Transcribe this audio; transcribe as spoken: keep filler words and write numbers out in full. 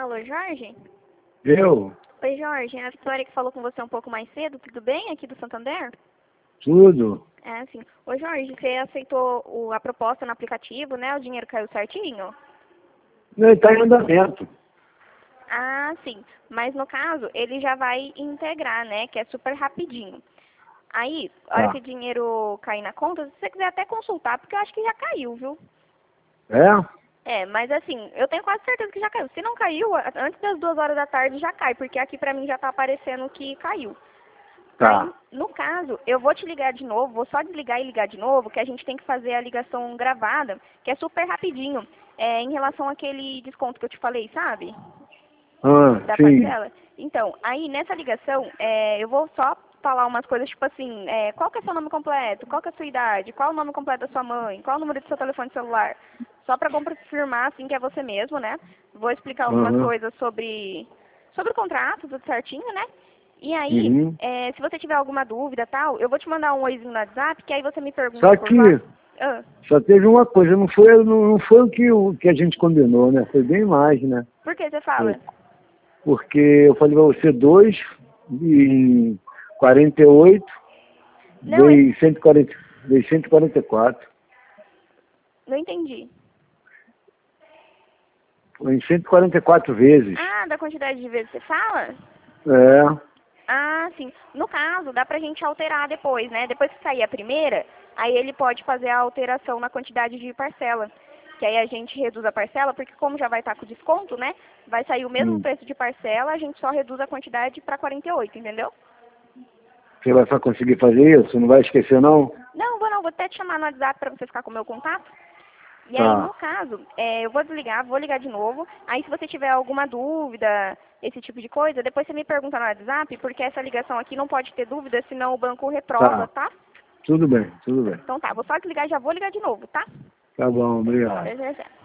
Alô, Jorge? Eu? Oi, Jorge. É a Vitória que falou com você um pouco mais cedo. Tudo bem? Aqui do Santander? Tudo. É, sim. Ô, Jorge, você aceitou o- a proposta no aplicativo, né? O dinheiro caiu certinho? Ele está em andamento. Ah, sim. Mas no caso, ele já vai integrar, né? Que é super rapidinho. Aí, a hora que Tá. o dinheiro cair na conta, se você quiser até consultar, porque eu acho que já caiu, viu? É? É, mas assim, eu tenho quase certeza que já caiu. Se não caiu, a- antes das duas horas da tarde já cai, porque aqui pra mim já tá aparecendo que caiu. Aí, Tá. no caso, eu vou te ligar de novo, vou só desligar e ligar de novo, que a gente tem que fazer a ligação gravada, que é super rapidinho, é, em relação àquele desconto que eu te falei, sabe? Ah, Da sim. parcela. Então, aí nessa ligação, é, eu vou só falar umas coisas tipo assim, é, qual que é seu nome completo, qual que é a sua idade, qual o nome completo da sua mãe, qual o número do seu telefone celular, só para confirmar assim que é você mesmo, né? Vou explicar algumas Aham. coisas sobre sobre o contrato, tudo certinho, né? E aí, Uhum. é, se você tiver alguma dúvida tal, eu vou te mandar um oizinho no WhatsApp, que aí você me pergunta Só por lá. que Ah, só teve uma coisa, não foi, não, não foi o que, o que a gente combinou, né? Foi bem mais, né? por que você Foi. fala? Porque eu falei pra você dois e quarenta e oito, Não, esse, dei cento e quarenta, dei cento e quarenta e quatro. não entendi. Foi em cento e quarenta e quatro vezes. Ah, da quantidade de vezes que você fala? É. Ah, sim. No caso, dá pra gente alterar depois, né? Depois que sair a primeira, aí ele pode fazer a alteração na quantidade de parcela. Que aí a gente reduz a parcela, porque como já vai estar com desconto, né? Vai sair o mesmo Hum. preço de parcela, a gente só reduz a quantidade para quarenta e oito, entendeu? Você vai só conseguir fazer isso? Não vai esquecer, não? Não, vou não, vou até te chamar no WhatsApp para você ficar com o meu contato. E aí, no Tá. caso, é, eu vou desligar, vou ligar de novo. Aí, se você tiver alguma dúvida, esse tipo de coisa, depois você me pergunta no WhatsApp, porque essa ligação aqui não pode ter dúvida, senão o banco reprova, Tá. tá? Tudo bem, tudo bem. Então tá, vou só desligar e já vou ligar de novo, tá? Tá bom, obrigado. Já, já, já.